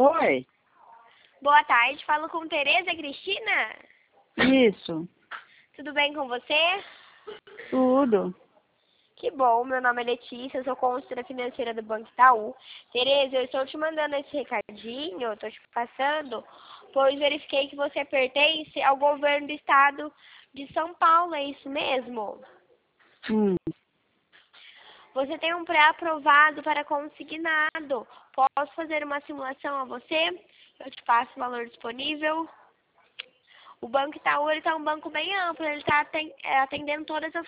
Oi, Boa tarde, falo com Tereza Cristina. isso, Tudo bem com você? tudo. Que bom, meu nome é Letícia, eu sou consultora financeira do Banco Itaú. Tereza, eu estou te mandando esse recadinho, estou te passando, pois verifiquei que você pertence ao governo do estado de São Paulo, é isso mesmo? Hum, Você tem um pré-aprovado para consignado. Posso fazer uma simulação a você? Eu te passo o valor disponível. O Banco Itaú está um banco bem amplo, ele está atendendo todas as